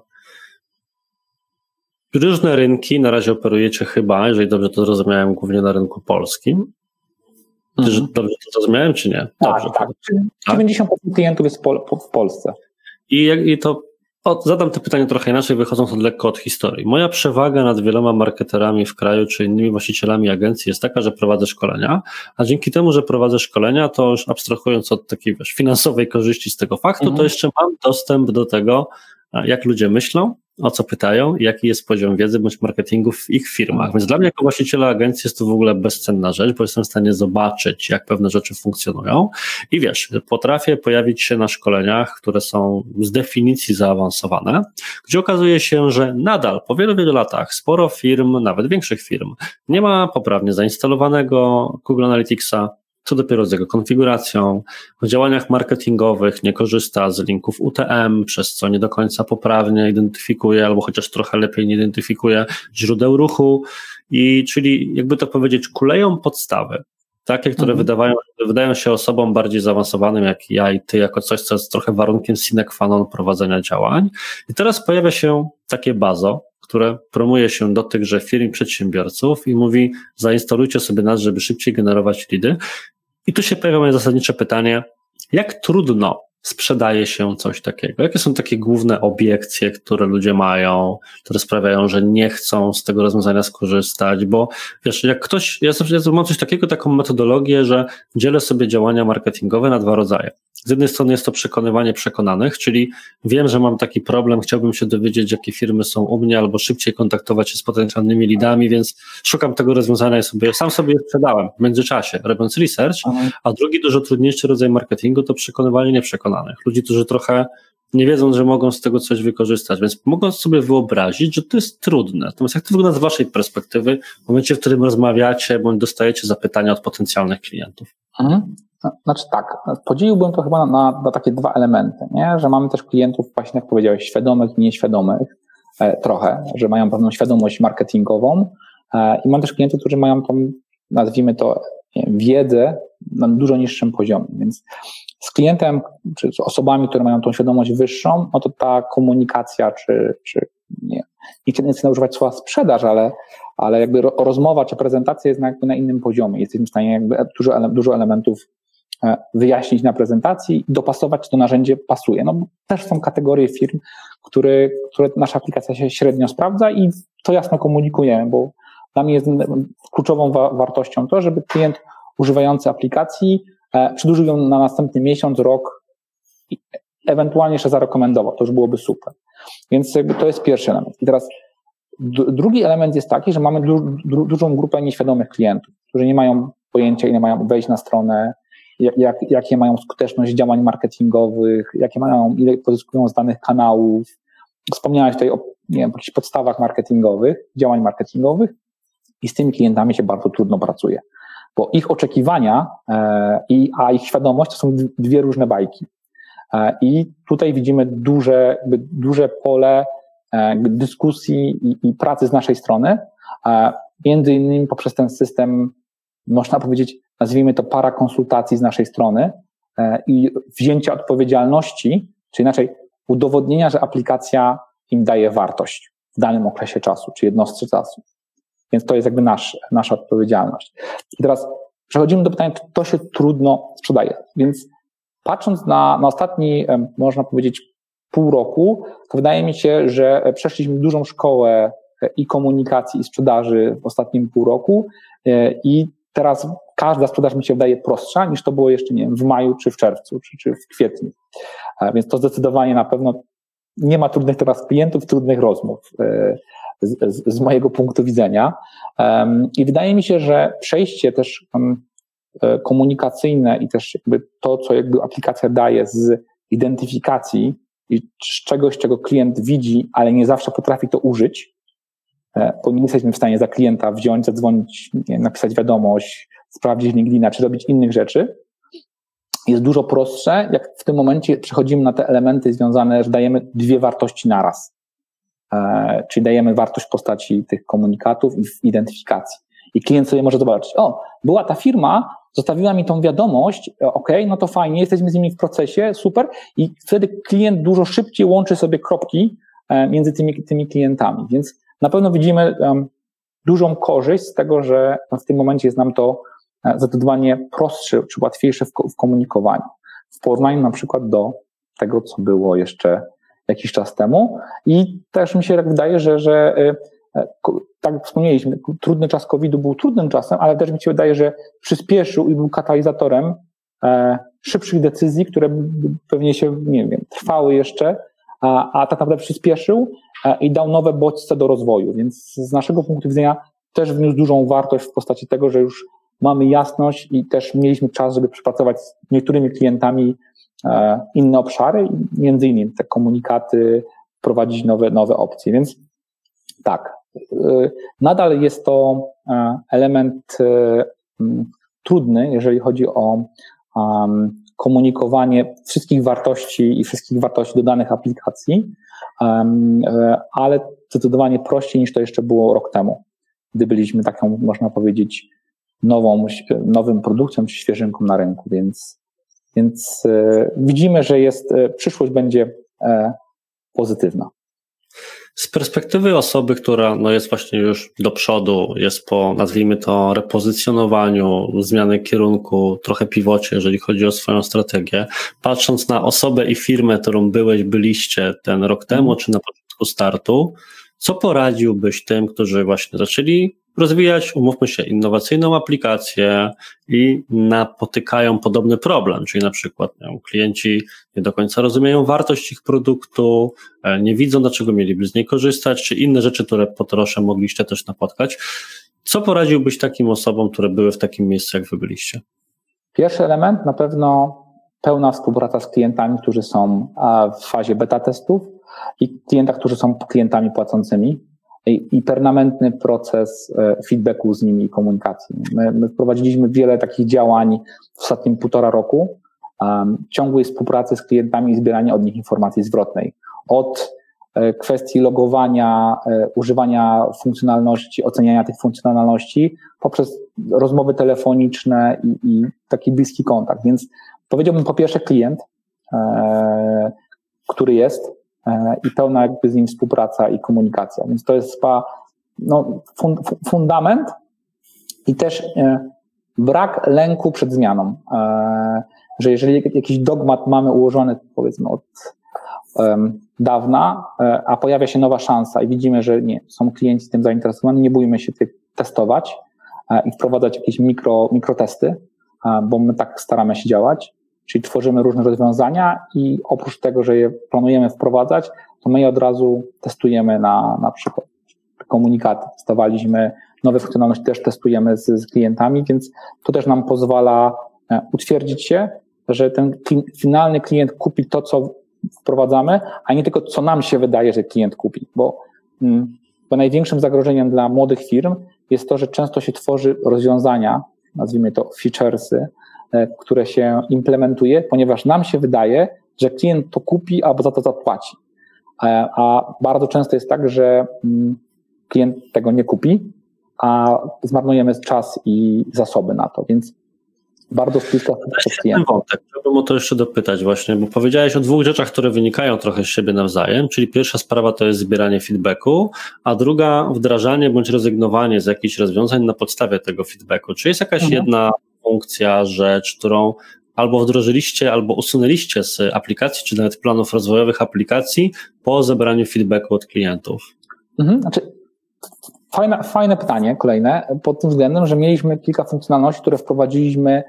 różne rynki na razie operujecie chyba, jeżeli dobrze to zrozumiałem, głównie na rynku polskim. Dobrze to zrozumiałem, czy nie? Dobrze, tak. 90% klientów jest w Polsce. I to zadam to pytanie trochę inaczej, wychodząc lekko od historii. Moja przewaga nad wieloma marketerami w kraju, czy innymi właścicielami agencji jest taka, że prowadzę szkolenia, a dzięki temu, że prowadzę szkolenia, to już abstrahując od takiej finansowej korzyści z tego faktu, to jeszcze mam dostęp do tego, jak ludzie myślą, o co pytają, jaki jest poziom wiedzy bądź marketingu w ich firmach. Więc dla mnie jako właściciela agencji jest to w ogóle bezcenna rzecz, bo jestem w stanie zobaczyć, jak pewne rzeczy funkcjonują i wiesz, potrafię pojawić się na szkoleniach, które są z definicji zaawansowane, gdzie okazuje się, że nadal po wielu, wielu latach sporo firm, nawet większych firm, nie ma poprawnie zainstalowanego Google Analyticsa, co dopiero z jego konfiguracją, w działaniach marketingowych nie korzysta z linków UTM, przez co nie do końca poprawnie identyfikuje, albo chociaż trochę lepiej nie identyfikuje źródeł ruchu, i czyli jakby to powiedzieć, kuleją podstawy, takie, które wydają się osobom bardziej zaawansowanym, jak ja i ty, jako coś, co jest trochę warunkiem sine qua non prowadzenia działań. I teraz pojawia się takie bazo, które promuje się do tychże firm i przedsiębiorców i mówi, zainstalujcie sobie nas, żeby szybciej generować lidy. I tu się pojawia moje zasadnicze pytanie, jak trudno sprzedaje się coś takiego? Jakie są takie główne obiekcje, które ludzie mają, które sprawiają, że nie chcą z tego rozwiązania skorzystać? Bo wiesz, jak ktoś, ja mam coś takiego, taką metodologię, że dzielę sobie działania marketingowe na dwa rodzaje. Z jednej strony jest to przekonywanie przekonanych, czyli wiem, że mam taki problem, chciałbym się dowiedzieć, jakie firmy są u mnie, albo szybciej kontaktować się z potencjalnymi lidami, więc szukam tego rozwiązania i sam sobie je sprzedałem w międzyczasie, robiąc research, a drugi, dużo trudniejszy rodzaj marketingu to przekonywanie nieprzekonanych. Ludzi, którzy trochę nie wiedzą, że mogą z tego coś wykorzystać, więc mogą sobie wyobrazić, że to jest trudne. Natomiast jak to wygląda z waszej perspektywy w momencie, w którym rozmawiacie, bądź dostajecie zapytania od potencjalnych klientów? Znaczy tak, podzieliłbym to chyba na takie dwa elementy, nie? Że mamy też klientów, właśnie jak powiedziałeś, świadomych i nieświadomych trochę, że mają pewną świadomość marketingową i mam też klientów, którzy mają tą, nazwijmy to, wiedzę na dużo niższym poziomie, więc z klientem, czy z osobami, które mają tą świadomość wyższą, no to ta komunikacja, nie chcę używać słowa sprzedaż, ale jakby rozmowa czy prezentacja jest jakby na innym poziomie. Jesteśmy w stanie jakby dużo elementów wyjaśnić na prezentacji, dopasować, czy to narzędzie pasuje. No bo też są kategorie firm, które nasza aplikacja się średnio sprawdza i to jasno komunikujemy, bo dla mnie jest kluczową wartością to, żeby klient używający aplikacji przedłużył ją na następny miesiąc, rok i ewentualnie jeszcze zarekomendował. To już byłoby super. Więc jakby to jest pierwszy element. I teraz drugi element jest taki, że mamy dużą grupę nieświadomych klientów, którzy nie mają pojęcia, ile mają wejść na stronę, jakie mają skuteczność działań marketingowych, ile pozyskują z danych kanałów. Wspomniałeś tutaj o jakichś podstawach marketingowych, działań marketingowych i z tymi klientami się bardzo trudno pracuje, bo ich oczekiwania a ich świadomość to są dwie różne bajki. I tutaj widzimy duże pole dyskusji i pracy z naszej strony, między innymi poprzez ten system, można powiedzieć, nazwijmy to parakonsultacji z naszej strony i wzięcia odpowiedzialności, czy inaczej udowodnienia, że aplikacja im daje wartość w danym okresie czasu, czy jednostce czasu. Więc to jest jakby nasza odpowiedzialność. I teraz przechodzimy do pytania, czy to się trudno sprzedaje. Więc patrząc na ostatni, można powiedzieć, pół roku, to wydaje mi się, że przeszliśmy dużą szkołę i komunikacji, i sprzedaży w ostatnim pół roku i teraz każda sprzedaż mi się wydaje prostsza niż to było jeszcze, nie wiem, w maju, czy w czerwcu, czy w kwietniu. Więc to zdecydowanie na pewno nie ma trudnych teraz klientów, trudnych rozmów z mojego punktu widzenia. I wydaje mi się, że przejście też komunikacyjne i też jakby to, co jakby aplikacja daje z identyfikacji i z czegoś, czego klient widzi, ale nie zawsze potrafi to użyć, bo nie jesteśmy w stanie za klienta wziąć, zadzwonić, napisać wiadomość, sprawdzić LinkedIna, czy robić innych rzeczy, jest dużo prostsze, jak w tym momencie przechodzimy na te elementy związane, że dajemy dwie wartości naraz. Czyli dajemy wartość w postaci tych komunikatów i w identyfikacji. I klient sobie może zobaczyć, była ta firma, zostawiła mi tą wiadomość, no to fajnie, jesteśmy z nimi w procesie, super, i wtedy klient dużo szybciej łączy sobie kropki między tymi klientami, więc na pewno widzimy dużą korzyść z tego, że w tym momencie jest nam to zdecydowanie prostsze czy łatwiejsze w komunikowaniu, w porównaniu na przykład do tego, co było jeszcze jakiś czas temu. I też mi się tak wydaje, że tak jak wspomnieliśmy, trudny czas COVID-u był trudnym czasem, ale też mi się wydaje, że przyspieszył i był katalizatorem szybszych decyzji, które pewnie się, nie wiem, trwały jeszcze, a tak naprawdę przyspieszył i dał nowe bodźce do rozwoju. Więc z naszego punktu widzenia też wniósł dużą wartość w postaci tego, że już mamy jasność i też mieliśmy czas, żeby przepracować z niektórymi klientami inne obszary, między innymi te komunikaty, wprowadzić nowe opcje. Więc tak, nadal jest to element trudny, jeżeli chodzi o komunikowanie wszystkich wartości i wszystkich wartości dodanych aplikacji, ale zdecydowanie prościej niż to jeszcze było rok temu, gdy byliśmy taką, można powiedzieć, nowym produktem czy świeżynką na rynku, więc widzimy, że przyszłość będzie pozytywna. Z perspektywy osoby, która jest właśnie już do przodu, jest po, nazwijmy to, repozycjonowaniu, zmiany kierunku, trochę pivocie, jeżeli chodzi o swoją strategię, patrząc na osobę i firmę, którą byliście ten rok temu, czy na początku startu, co poradziłbyś tym, którzy właśnie zaczęli rozwijać, umówmy się, innowacyjną aplikację i napotykają podobny problem, czyli na przykład klienci nie do końca rozumieją wartość ich produktu, nie widzą, dlaczego mieliby z niej korzystać, czy inne rzeczy, które po trosze mogliście też napotkać. Co poradziłbyś takim osobom, które były w takim miejscu, jak wy byliście? Pierwszy element na pewno pełna współpraca z klientami, którzy są w fazie beta testów i klientach, którzy są klientami płacącymi, i permanentny proces feedbacku z nimi i komunikacji. My wprowadziliśmy wiele takich działań w ostatnim 1,5 roku, ciągłej współpracy z klientami i zbierania od nich informacji zwrotnej. Od kwestii logowania, używania funkcjonalności, oceniania tych funkcjonalności, poprzez rozmowy telefoniczne i taki bliski kontakt. Więc powiedziałbym po pierwsze klient, który jest, i pełna jakby z nim współpraca i komunikacja. Więc to jest fundament i też brak lęku przed zmianą. Że jeżeli jakiś dogmat mamy ułożony, powiedzmy, od dawna, a pojawia się nowa szansa i widzimy, że są klienci tym zainteresowani, nie bójmy się tych testować i wprowadzać jakieś mikrotesty, bo my tak staramy się działać. Czyli tworzymy różne rozwiązania i oprócz tego, że je planujemy wprowadzać, to my je od razu testujemy na przykład komunikaty. Testowaliśmy nowe funkcjonalności, też testujemy z klientami, więc to też nam pozwala utwierdzić się, że ten finalny klient kupi to, co wprowadzamy, a nie tylko co nam się wydaje, że klient kupi. Bo największym zagrożeniem dla młodych firm jest to, że często się tworzy rozwiązania, nazwijmy to featuresy, które się implementuje, ponieważ nam się wydaje, że klient to kupi albo za to zapłaci. A bardzo często jest tak, że klient tego nie kupi, a zmarnujemy czas i zasoby na to, więc bardzo blisko z klientem. Chciałbym o to jeszcze dopytać właśnie, bo powiedziałeś o 2 rzeczach, które wynikają trochę z siebie nawzajem, czyli pierwsza sprawa to jest zbieranie feedbacku, a druga wdrażanie bądź rezygnowanie z jakichś rozwiązań na podstawie tego feedbacku. Czy jest jakaś jedna funkcja, rzecz, którą albo wdrożyliście, albo usunęliście z aplikacji, czy nawet planów rozwojowych aplikacji po zebraniu feedbacku od klientów? Znaczy, Fajne pytanie, kolejne, pod tym względem, że mieliśmy kilka funkcjonalności, które wprowadziliśmy.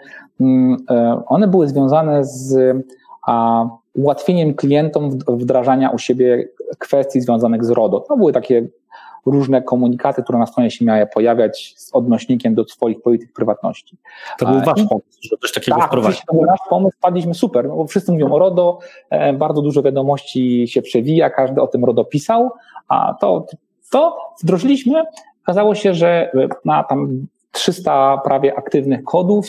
One były związane z ułatwieniem klientom wdrażania u siebie kwestii związanych z RODO. To były takie różne komunikaty, które na stronie się miały pojawiać z odnośnikiem do swoich polityk prywatności. To był wasz pomysł, że coś takiego wprowadzić. To był nasz pomysł, wpadliśmy super, bo wszyscy mówią o RODO, bardzo dużo wiadomości się przewija, każdy o tym RODO pisał, a to wdrożyliśmy. Okazało się, że na tam 300 prawie aktywnych kodów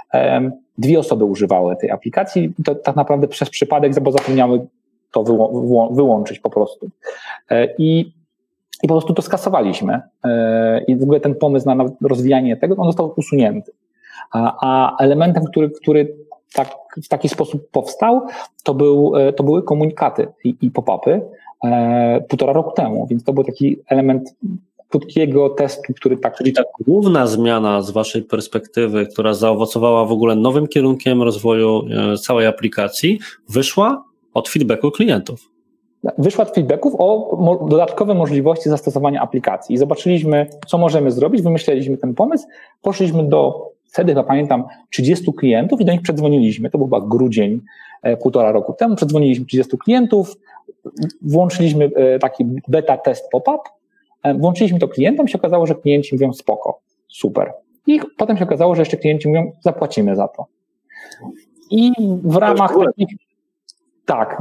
2 osoby używały tej aplikacji. To tak naprawdę przez przypadek, bo zapomniały to wyłączyć po prostu. I po prostu to skasowaliśmy. I w ogóle ten pomysł na rozwijanie tego, on został usunięty. A elementem, który w taki sposób powstał, to były komunikaty i pop-upy 1,5 roku temu, więc to był taki element krótkiego testu, który tak... Czyli ta główna zmiana z waszej perspektywy, która zaowocowała w ogóle nowym kierunkiem rozwoju całej aplikacji, wyszła od feedbacku klientów. Wyszła od feedbacków o dodatkowe możliwości zastosowania aplikacji i zobaczyliśmy, co możemy zrobić, wymyśleliśmy ten pomysł, poszliśmy wtedy chyba pamiętam 30 klientów i do nich przedzwoniliśmy, to był chyba grudzień 1,5 roku temu, przedzwoniliśmy 30 klientów, włączyliśmy taki beta test pop-up, włączyliśmy to klientom, się okazało, że klienci mówią spoko, super. I potem się okazało, że jeszcze klienci mówią zapłacimy za to. I w ramach takich... Tak,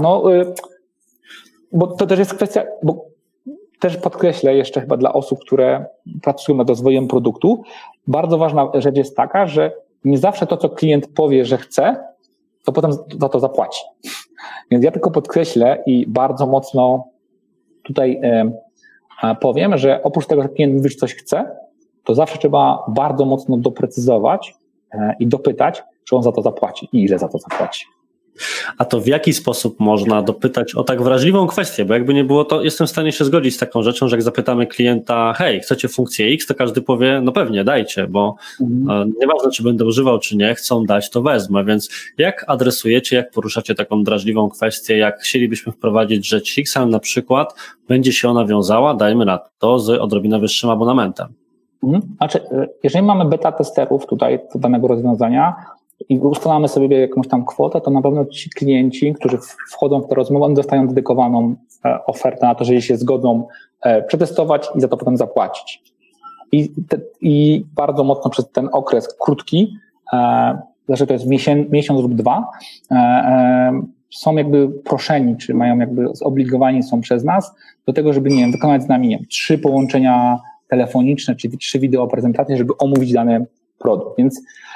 bo to też jest kwestia, bo też podkreślę jeszcze chyba dla osób, które pracują nad rozwojem produktu, bardzo ważna rzecz jest taka, że nie zawsze to, co klient powie, że chce, to potem za to zapłaci. Więc ja tylko podkreślę i bardzo mocno tutaj powiem, że oprócz tego, że klient mówi, że coś chce, to zawsze trzeba bardzo mocno doprecyzować i dopytać, czy on za to zapłaci i ile za to zapłaci. A to w jaki sposób można dopytać o tak wrażliwą kwestię? Bo jakby nie było, to jestem w stanie się zgodzić z taką rzeczą, że jak zapytamy klienta, hej, chcecie funkcję X, to każdy powie, no pewnie, dajcie, bo nieważne, czy będę używał, czy nie, chcą dać, to wezmę. Więc jak adresujecie, jak poruszacie taką drażliwą kwestię, jak chcielibyśmy wprowadzić rzecz X, a na przykład będzie się ona wiązała, dajmy na to, z odrobinę wyższym abonamentem? Znaczy, jeżeli mamy beta testerów tutaj do danego rozwiązania, i ustalamy sobie jakąś tam kwotę, to na pewno ci klienci, którzy wchodzą w tę rozmowę, oni dostają dedykowaną ofertę na to, że się zgodzą przetestować i za to potem zapłacić. I bardzo mocno przez ten okres krótki, znaczy to jest miesiąc lub 2, są jakby proszeni, czy mają jakby zobligowani są przez nas do tego, żeby, nie wiem, wykonać z nami 3 połączenia telefoniczne, czy 3 wideo prezentacje, żeby omówić dany produkt. Więc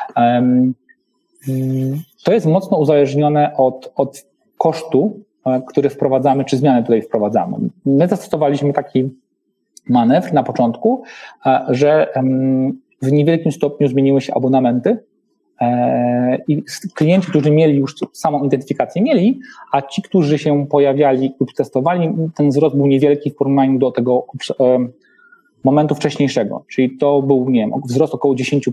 to jest mocno uzależnione od kosztu, który wprowadzamy, czy zmiany tutaj wprowadzamy. My zastosowaliśmy taki manewr na początku, że w niewielkim stopniu zmieniły się abonamenty i klienci, którzy mieli już samą identyfikację, mieli, a ci, którzy się pojawiali lub testowali, ten wzrost był niewielki w porównaniu do tego momentu wcześniejszego. Czyli to był, nie wiem, wzrost około 10%,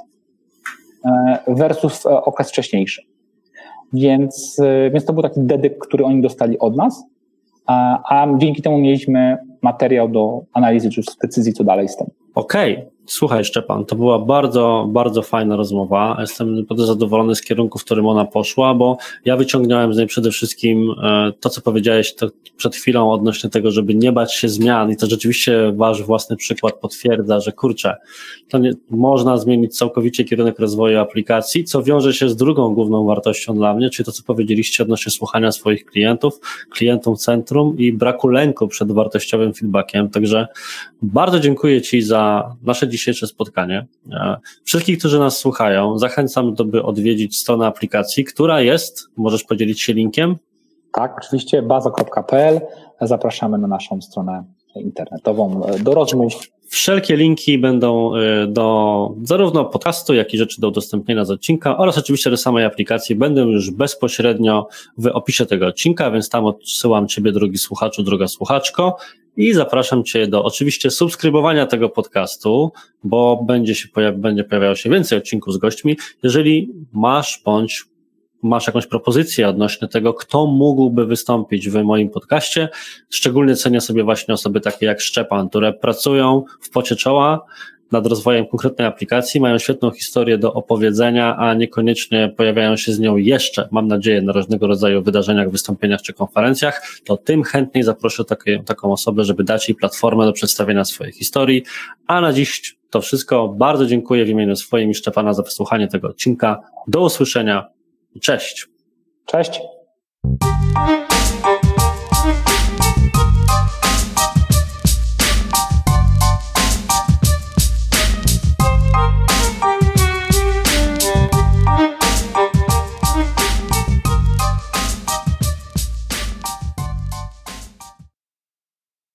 versus okres wcześniejszy. Więc to był taki dedyk, który oni dostali od nas, a dzięki temu mieliśmy materiał do analizy czy decyzji, co dalej z tym. Okej. Słuchaj, Szczepan, to była bardzo, bardzo fajna rozmowa. Jestem naprawdę zadowolony z kierunku, w którym ona poszła, bo ja wyciągnąłem z niej przede wszystkim to, co powiedziałeś to przed chwilą odnośnie tego, żeby nie bać się zmian i to rzeczywiście wasz własny przykład potwierdza, że kurczę, to nie, można zmienić całkowicie kierunek rozwoju aplikacji, co wiąże się z drugą główną wartością dla mnie, czyli to, co powiedzieliście odnośnie słuchania swoich klientów, klientom centrum i braku lęku przed wartościowym feedbackiem. Także bardzo dziękuję Ci za nasze dzisiejsze spotkanie. Wszystkich, którzy nas słuchają, zachęcam, by odwiedzić stronę aplikacji, która jest, możesz podzielić się linkiem? Tak, oczywiście, baza.pl. Zapraszamy na naszą stronę internetową do rozmów. Wszelkie linki będą do zarówno podcastu, jak i rzeczy do udostępnienia z odcinka oraz oczywiście do samej aplikacji będą już bezpośrednio w opisie tego odcinka, więc tam odsyłam Ciebie, drogi słuchaczu, droga słuchaczko, i zapraszam Cię do oczywiście subskrybowania tego podcastu, bo będzie pojawiało się więcej odcinków z gośćmi. Jeżeli masz bądź masz jakąś propozycję odnośnie tego, kto mógłby wystąpić w moim podcaście. Szczególnie cenię sobie właśnie osoby takie jak Szczepan, które pracują w pocie czoła nad rozwojem konkretnej aplikacji, mają świetną historię do opowiedzenia, a niekoniecznie pojawiają się z nią jeszcze, mam nadzieję, na różnego rodzaju wydarzeniach, wystąpieniach czy konferencjach, to tym chętniej zaproszę taką osobę, żeby dać jej platformę do przedstawienia swojej historii. A na dziś to wszystko. Bardzo dziękuję w imieniu swoim i Szczepana za wysłuchanie tego odcinka. Do usłyszenia. Cześć. Cześć.